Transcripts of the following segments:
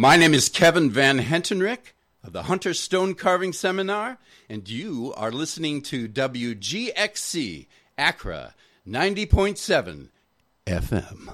My name is Kevin Van Hentenryck of the Hunter Stone Carving Seminar, and you are listening to WGXC Accra 90.7 FM.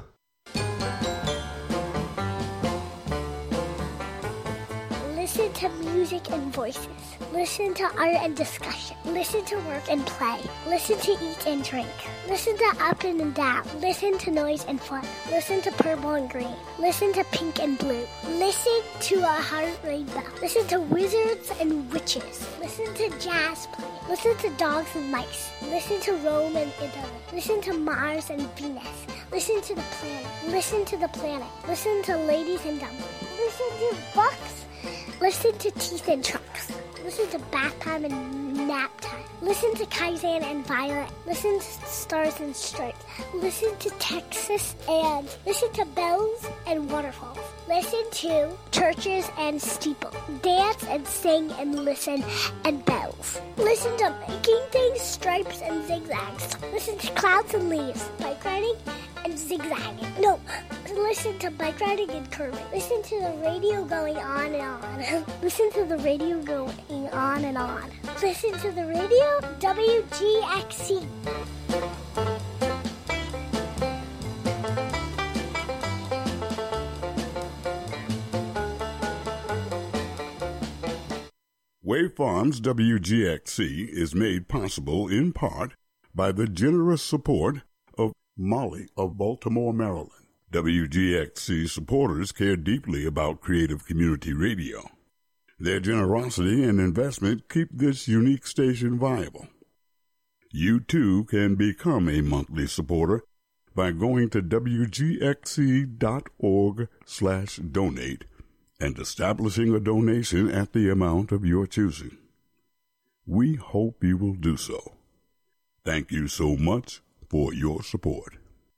Listen to music and voices. Listen to art and discussion. Listen to work and play. Listen to eat and drink. Listen to up and down. Listen to noise and fun. Listen to purple and green. Listen to pink and blue. Listen to a heart rainbow. Listen to wizards and witches. Listen to jazz play. Listen to dogs and mice. Listen to Rome and Italy. Listen to Mars and Venus. Listen to the planet. Listen to the planet. Listen to ladies and dumplings. Listen to bucks. Listen to teeth and trunks. Listen to bath time and nap time. Listen to Kaizen and Violet. Listen to Stars and Stripes. Listen to Texas and listen to bells and waterfalls. Listen to churches and steeples. Dance and sing and listen and bells. Listen to making things, stripes and zigzags. Listen to clouds and leaves, bike riding and zigzagging. No, listen to bike riding and curving. Listen to the radio going on and on. Listen to the radio going on and on. Listen to the radio, WGXC. Wave Farms WGXC is made possible in part by the generous support of Molly of Baltimore, Maryland. WGXC supporters care deeply about creative community radio. Their generosity and investment keep this unique station viable. You too can become a monthly supporter by going to wgxc.org/donate and establishing a donation at the amount of your choosing. We hope you will do so. Thank you so much for your support.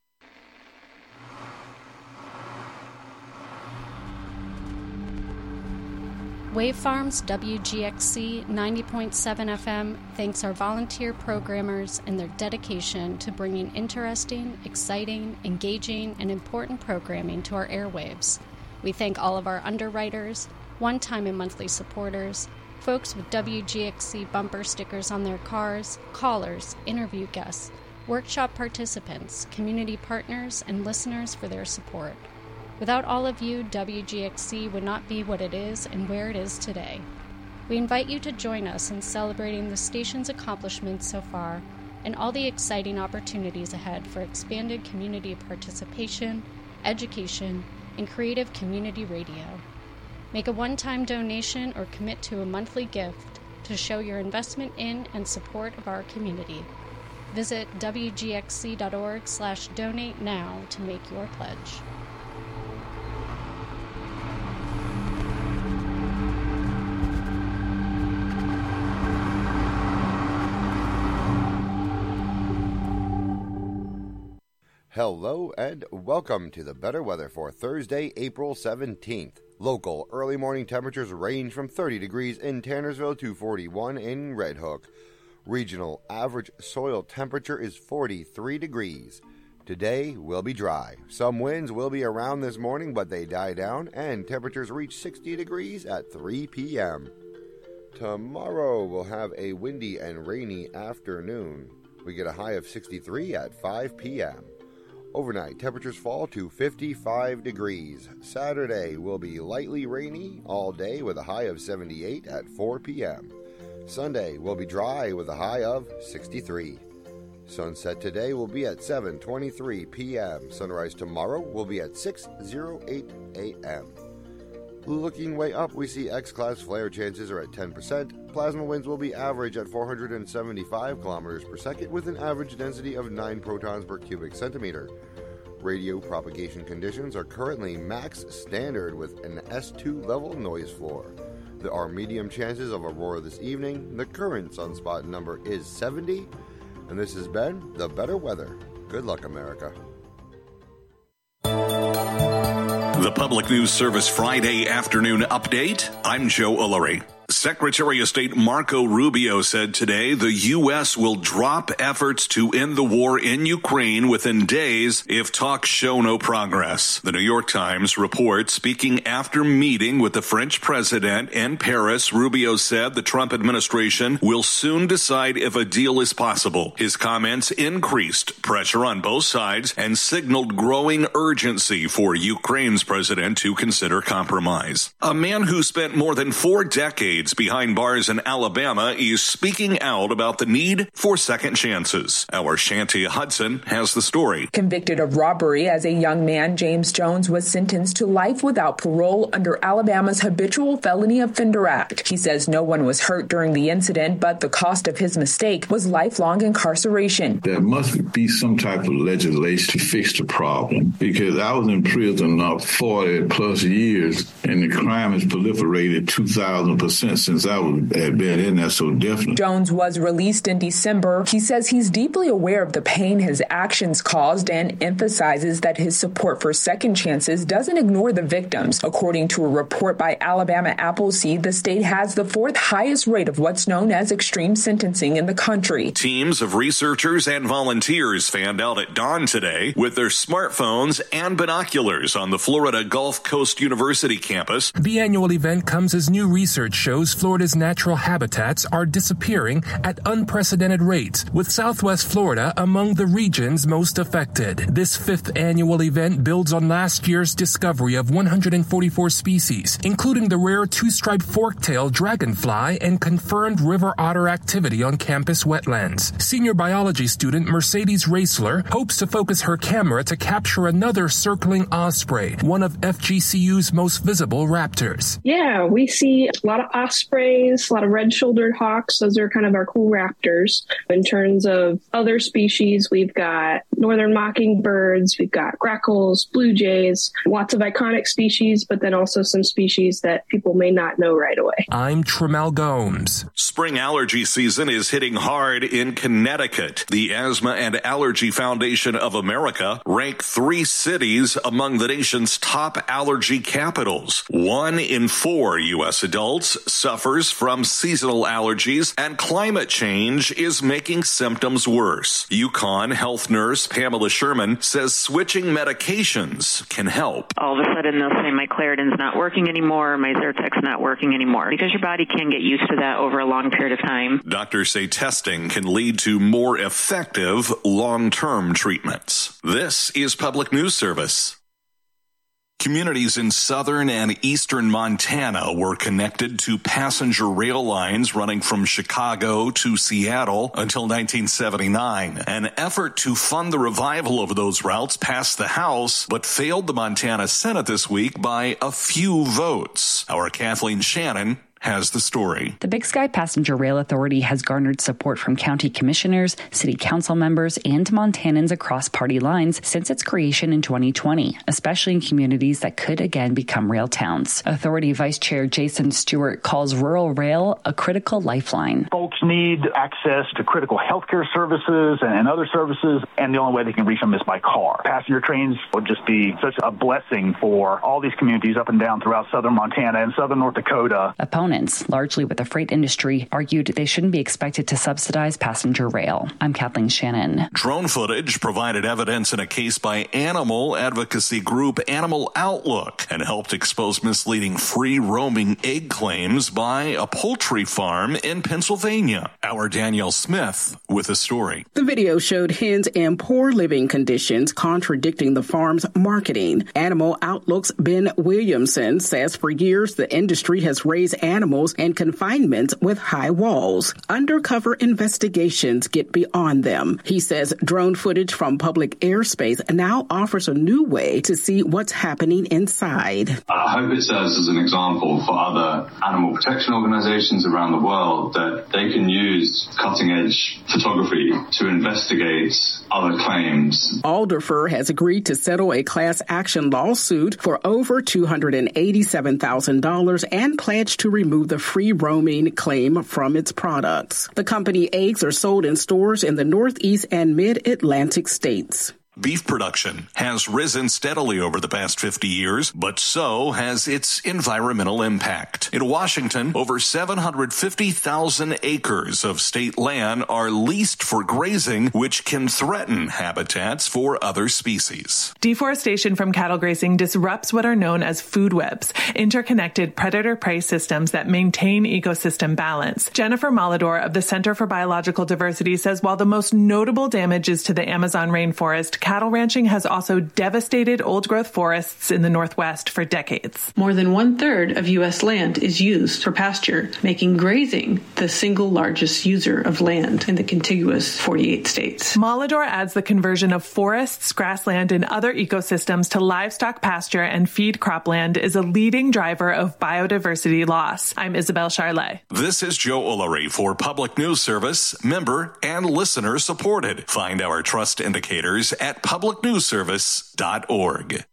Wave Farms WGXC 90.7 FM thanks our volunteer programmers and their dedication to bringing interesting, exciting, engaging, and important programming to our airwaves. We thank all of our underwriters, one-time and monthly supporters, folks with WGXC bumper stickers on their cars, callers, interview guests, workshop participants, community partners, and listeners for their support. Without all of you, WGXC would not be what it is and where it is today. We invite you to join us in celebrating the station's accomplishments so far and all the exciting opportunities ahead for expanded community participation, education, and creative community radio. Make a one-time donation or commit to a monthly gift to show your investment in and support of our community. Visit wgxc.org/donate now to make your pledge. Hello and welcome to the better weather for Thursday, April 17th. Local early morning temperatures range from 30 degrees in Tannersville to 41 in Red Hook. Regional average soil temperature is 43 degrees. Today will be dry. Some winds will be around this morning, but they die down, and temperatures reach 60 degrees at 3 p.m. Tomorrow we'll have a windy and rainy afternoon. We get a high of 63 at 5 p.m. Overnight, temperatures fall to 55 degrees. Saturday will be lightly rainy all day with a high of 78 at 4 p.m. Sunday will be dry with a high of 63. Sunset today will be at 7:23 p.m. Sunrise tomorrow will be at 6:08 a.m. Looking way up, we see X-class flare chances are at 10%. Plasma winds will be average at 475 kilometers per second with an average density of 9 protons per cubic centimeter. Radio propagation conditions are currently max standard with an S2 level noise floor. There are medium chances of aurora this evening. The current sunspot number is 70. And this has been the better weather. Good luck, America. The Public News Service Friday afternoon update. I'm Joe Ullery. Secretary of State Marco Rubio said today the U.S. will drop efforts to end the war in Ukraine within days if talks show no progress. The New York Times reports, speaking after meeting with the French president in Paris, Rubio said the Trump administration will soon decide if a deal is possible. His comments increased pressure on both sides and signaled growing urgency for Ukraine's president to consider compromise. A man who spent more than 4 decades behind bars in Alabama is speaking out about the need for second chances. Our Shanti Hudson has the story. Convicted of robbery as a young man, James Jones was sentenced to life without parole under Alabama's Habitual Felony Offender Act. He says no one was hurt during the incident, but the cost of his mistake was lifelong incarceration. There must be some type of legislation to fix the problem, because I was in prison 40 plus years and the crime has proliferated 2,000% since I had been in there, so definitely. Jones was released in December. He says he's deeply aware of the pain his actions caused and emphasizes that his support for second chances doesn't ignore the victims. According to a report by Alabama Appleseed, the state has the 4th highest rate of what's known as extreme sentencing in the country. Teams of researchers and volunteers fanned out at dawn today with their smartphones and binoculars on the Florida Gulf Coast University campus. The annual event comes as new research shows Florida's natural habitats are disappearing at unprecedented rates, with Southwest Florida among the regions most affected. This 5th annual event builds on last year's discovery of 144 species, including the rare 2-striped fork-tailed dragonfly and confirmed river otter activity on campus wetlands. Senior biology student Mercedes Raisler hopes to focus her camera to capture another circling osprey, one of FGCU's most visible raptors. Yeah, we see a lot of ospreys, a lot of red-shouldered hawks. Those are kind of our cool raptors. In terms of other species, we've got northern mockingbirds, we've got grackles, blue jays, lots of iconic species, but then also some species that people may not know right away. I'm Tremel Gomes. Spring allergy season is hitting hard in Connecticut. The Asthma and Allergy Foundation of America ranked 3 cities among the nation's top allergy capitals. 1 in 4 U.S. adults suffers from seasonal allergies, and climate change is making symptoms worse. UConn health nurse Pamela Sherman says switching medications can help. All of a sudden they'll say my Claritin's not working anymore, my Zyrtec's not working anymore, because your body can get used to that over a long period of time. Doctors say testing can lead to more effective long-term treatments. This is Public News Service. Communities in southern and eastern Montana were connected to passenger rail lines running from Chicago to Seattle until 1979. An effort to fund the revival of those routes passed the House, but failed the Montana Senate this week by a few votes. Our Kathleen Shannon has the story. The Big Sky Passenger Rail Authority has garnered support from county commissioners, city council members, and Montanans across party lines since its creation in 2020, especially in communities that could again become rail towns. Authority Vice Chair Jason Stewart calls rural rail a critical lifeline. Folks need access to critical healthcare services and other services, and the only way they can reach them is by car. Passenger trains would just be such a blessing for all these communities up and down throughout southern Montana and southern North Dakota. Opponents, largely with the freight industry, argued they shouldn't be expected to subsidize passenger rail. I'm Kathleen Shannon. Drone footage provided evidence in a case by animal advocacy group Animal Outlook and helped expose misleading free-roaming egg claims by a poultry farm in Pennsylvania. Our Danielle Smith with the story. The video showed hens in poor living conditions, contradicting the farm's marketing. Animal Outlook's Ben Williamson says for years the industry has raised animals in confinements with high walls. Undercover investigations get beyond them. He says drone footage from public airspace now offers a new way to see what's happening inside. I hope it serves as an example for other animal protection organizations around the world that they can use cutting-edge photography to investigate other claims. Alderfer has agreed to settle a class action lawsuit for over $287,000 and pledged to remove the free roaming claim from its products. The company eggs are sold in stores in the Northeast and Mid-Atlantic states. Beef production has risen steadily over the past 50 years, but so has its environmental impact. In Washington, over 750,000 acres of state land are leased for grazing, which can threaten habitats for other species. Deforestation from cattle grazing disrupts what are known as food webs, interconnected predator-prey systems that maintain ecosystem balance. Jennifer Molidor of the Center for Biological Diversity says while the most notable damage is to the Amazon rainforest, cattle ranching has also devastated old-growth forests in the Northwest for decades. More than 1/3 of U.S. land is used for pasture, making grazing the single largest user of land in the contiguous 48 states. Molidor adds the conversion of forests, grassland, and other ecosystems to livestock pasture and feed cropland is a leading driver of biodiversity loss. I'm Isabel Charlet. This is Joe Ullery for Public News Service, member and listener supported. Find our trust indicators at publicnewsservice.org.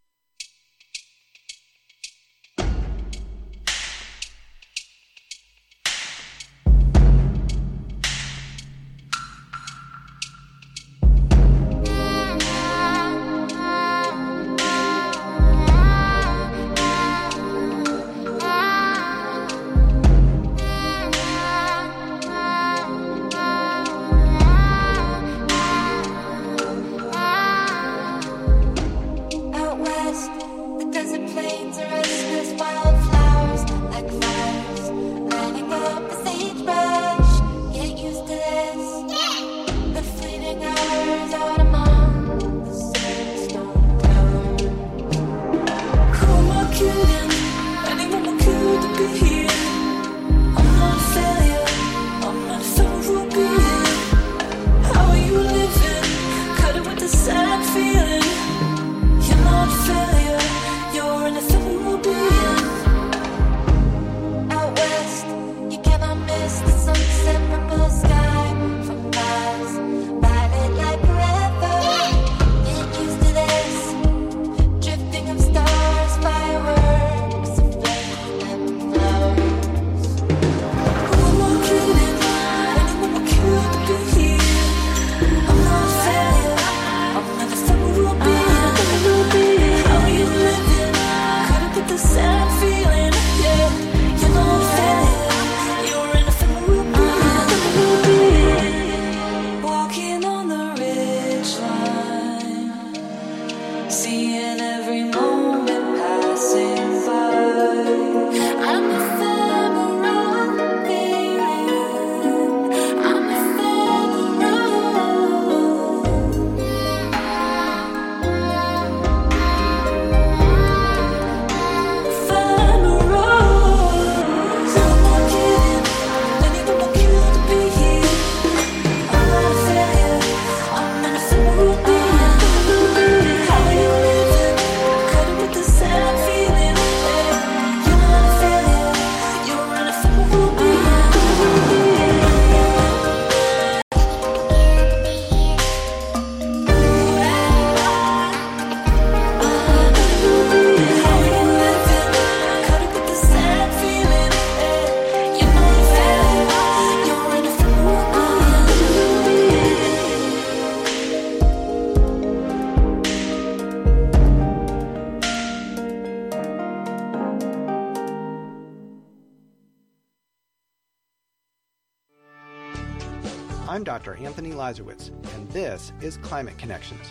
I'm Dr. Anthony Lazarowitz, and this is Climate Connections.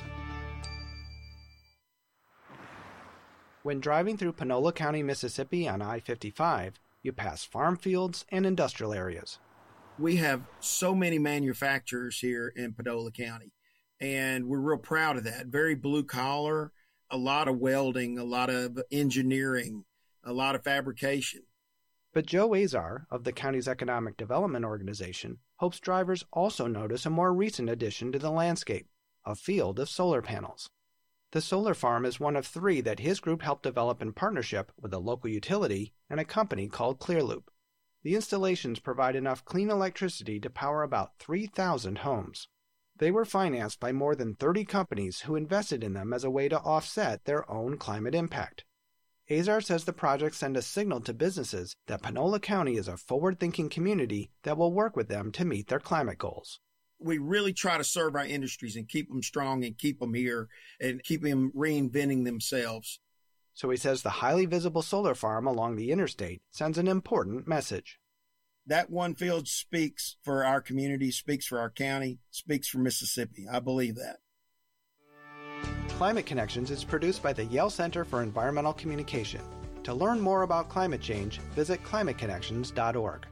When driving through Panola County, Mississippi on I-55, you pass farm fields and industrial areas. We have so many manufacturers here in Panola County, and we're real proud of that. Very blue collar, a lot of welding, a lot of engineering, a lot of fabrication. But Joe Azar of the county's Economic Development Organization hopes drivers also notice a more recent addition to the landscape, a field of solar panels. The solar farm is one of 3 that his group helped develop in partnership with a local utility and a company called Clearloop. The installations provide enough clean electricity to power about 3,000 homes. They were financed by more than 30 companies who invested in them as a way to offset their own climate impact. Azar says the projects send a signal to businesses that Panola County is a forward-thinking community that will work with them to meet their climate goals. we really try to serve our industries and keep them strong and keep them here and keep them reinventing themselves. So he says the highly visible solar farm along the interstate sends an important message. That one field speaks for our community, speaks for our county, speaks for Mississippi. I believe that. Climate Connections is produced by the Yale Center for Environmental Communication. To learn more about climate change, visit climateconnections.org.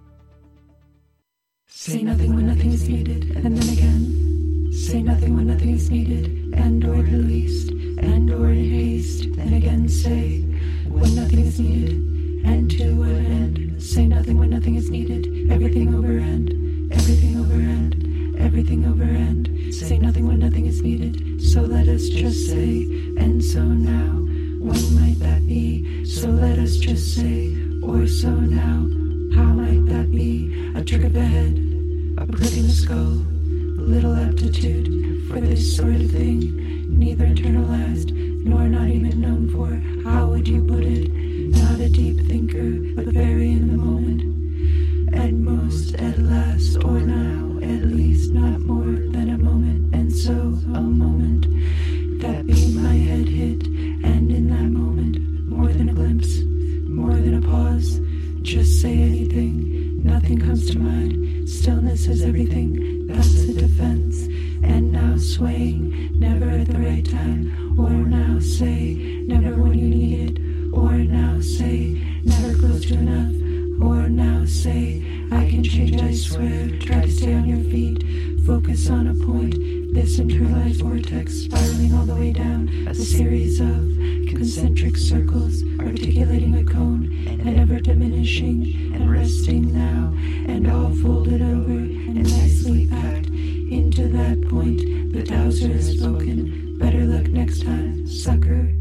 Say nothing when nothing is needed, and then again. Say nothing when nothing is needed, and or released, and or in haste. Then again say when nothing is needed, and to what end. Say nothing when nothing is needed. Everything over end, everything over end, everything over end. Say nothing when nothing is needed. So let us just say, and so now. When might that be? So let us just say, or so now. How might that be? A trick of the head, a prick in the skull, little aptitude for this sort of thing, neither internalized nor not even known for. How would you put it? Not a deep thinker, but very in the moment. At most, at last, or now, at least not more than a moment, and so a moment. That being my head hit, and in that moment, more than a glimpse, more than a pause. Just say anything, nothing comes to mind. Stillness is everything, that's a defense. And now swaying, never at the right time. Or now say, never when you need it. Or now say, never close to enough. Or now say, I can change, I swear. Try to stay on your feet, focus on a point. This internalized vortex spiraling all the way down. A series of concentric circles, articulating a cone, and ever diminishing, and resting now, and all folded over, and nicely packed into that point. The dowser has spoken. Better luck next time, sucker.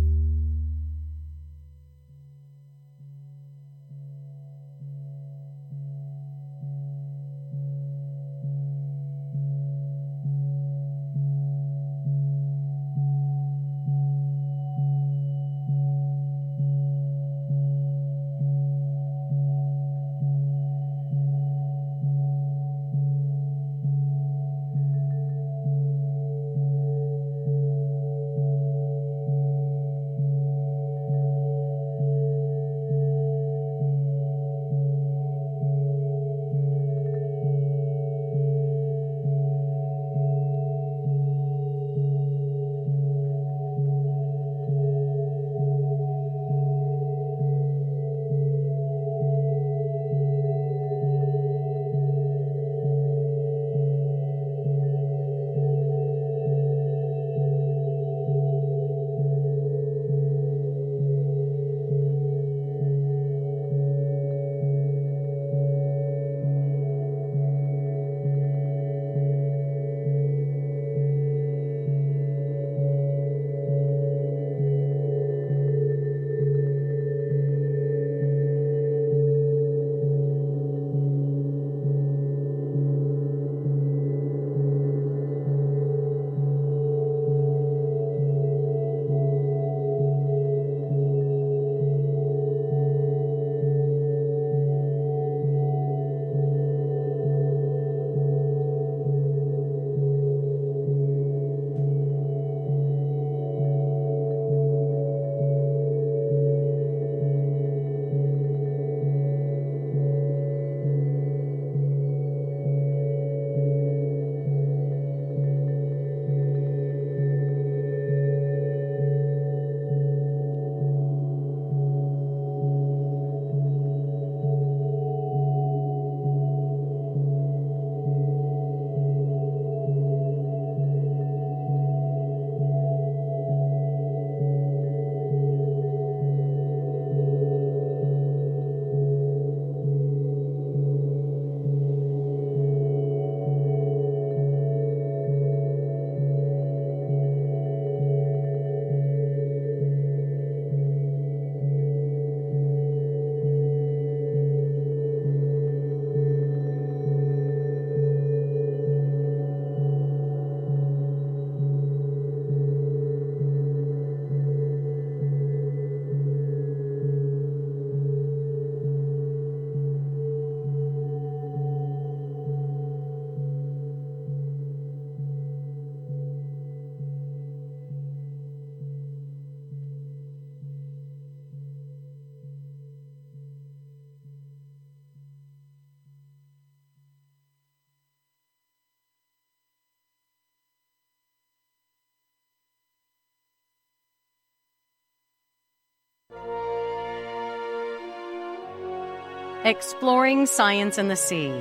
Exploring Science in the Sea.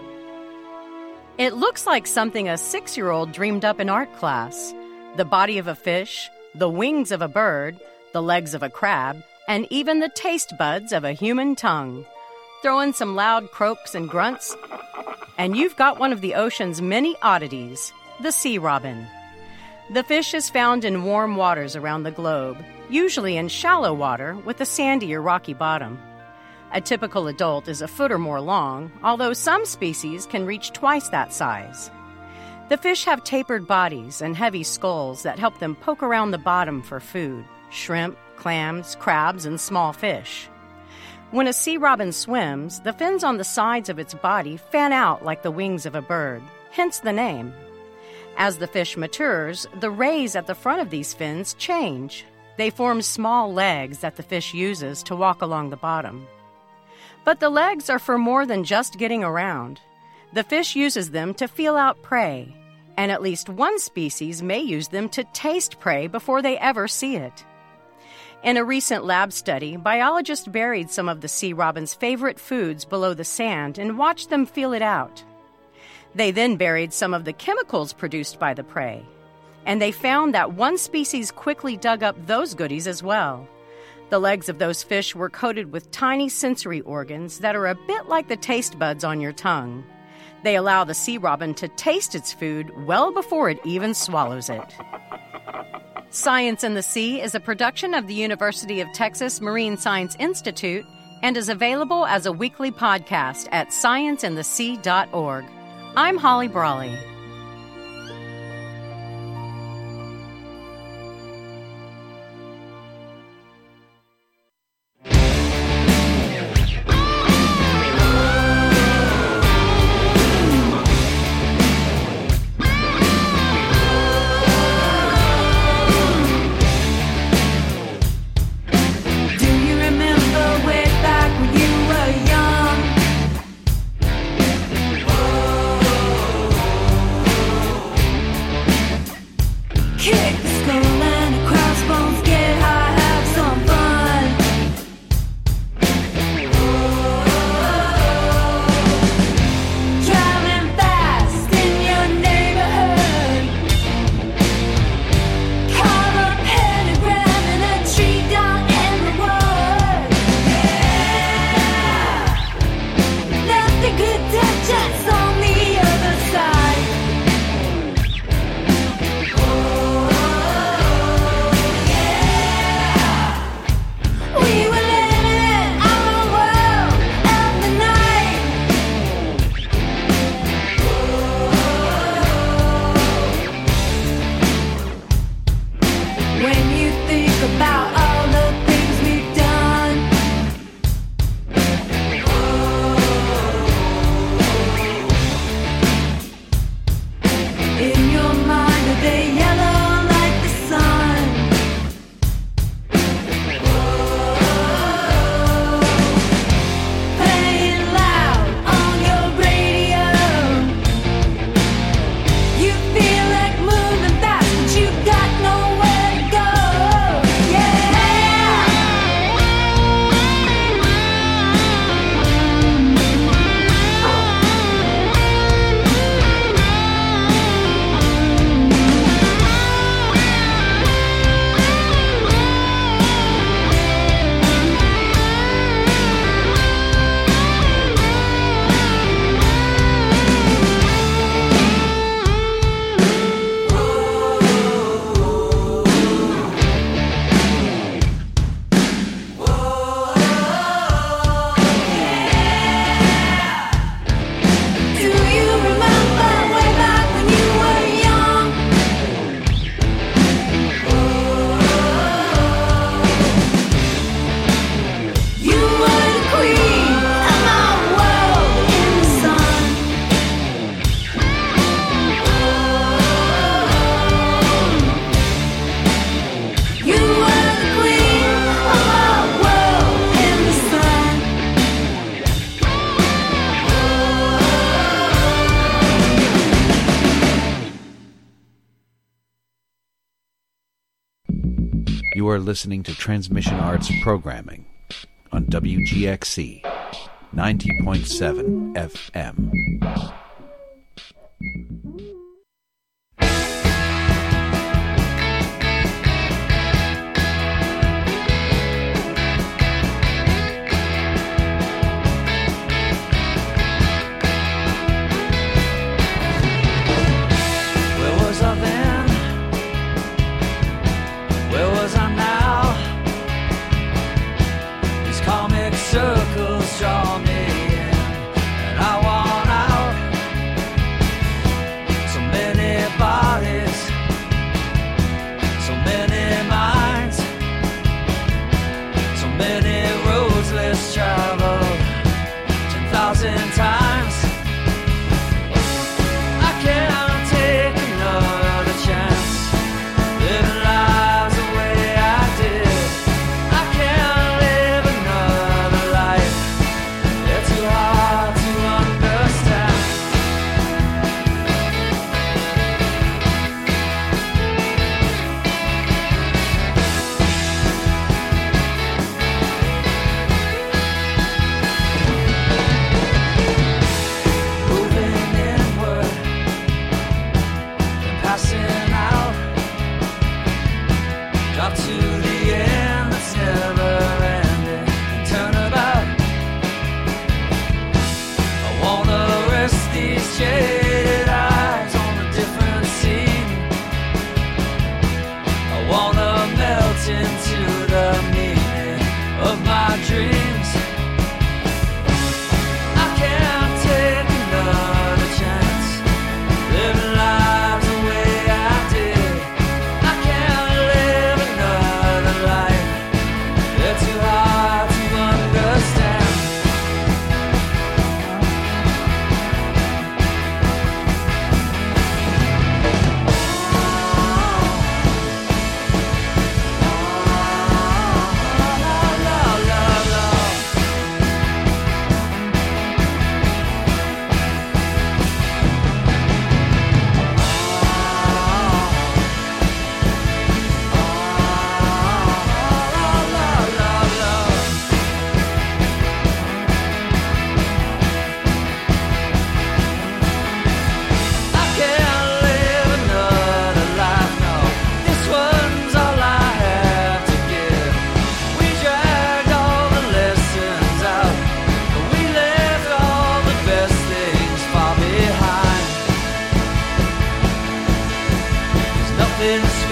It looks like something a 6-year-old dreamed up in art class. The body of a fish, the wings of a bird, the legs of a crab, and even the taste buds of a human tongue. Throw in some loud croaks and grunts, and you've got one of the ocean's many oddities, the sea robin. The fish is found in warm waters around the globe, usually in shallow water with a sandy or rocky bottom. A typical adult is a foot or more long, although some species can reach twice that size. The fish have tapered bodies and heavy skulls that help them poke around the bottom for food: shrimp, clams, crabs, and small fish. When a sea robin swims, the fins on the sides of its body fan out like the wings of a bird, hence the name. As the fish matures, the rays at the front of these fins change. They form small legs that the fish uses to walk along the bottom. But the legs are for more than just getting around. The fish uses them to feel out prey, and at least one species may use them to taste prey before they ever see it. In a recent lab study, biologists buried some of the sea robin's favorite foods below the sand and watched them feel it out. They then buried some of the chemicals produced by the prey, and they found that one species quickly dug up those goodies as well. The legs of those fish were coated with tiny sensory organs that are a bit like the taste buds on your tongue. They allow the sea robin to taste its food well before it even swallows it. Science in the Sea is a production of the University of Texas Marine Science Institute and is available as a weekly podcast at scienceinthesea.org. I'm Holly Brawley. You are listening to Transmission Arts programming on WGXC 90.7 FM. Circles draw me in, and I want out. So many bodies, so many minds, so many roads less traveled 10,000 times. I can't take another chance living lives the way I did. I can't live another life. It's too hard to understand. Moving inward and passing out. Drop to the end that's never ending and turn about. I wanna rest these jaded eyes on a different scene. I wanna melt into the meaning of my dreams. I can't take another chance living lives the way I did. I can't live another life. They're too hard to understand. I can't live another life, no. This one's all I have to give. We dragged all the lessons out, but we left all the best things far behind. There's nothing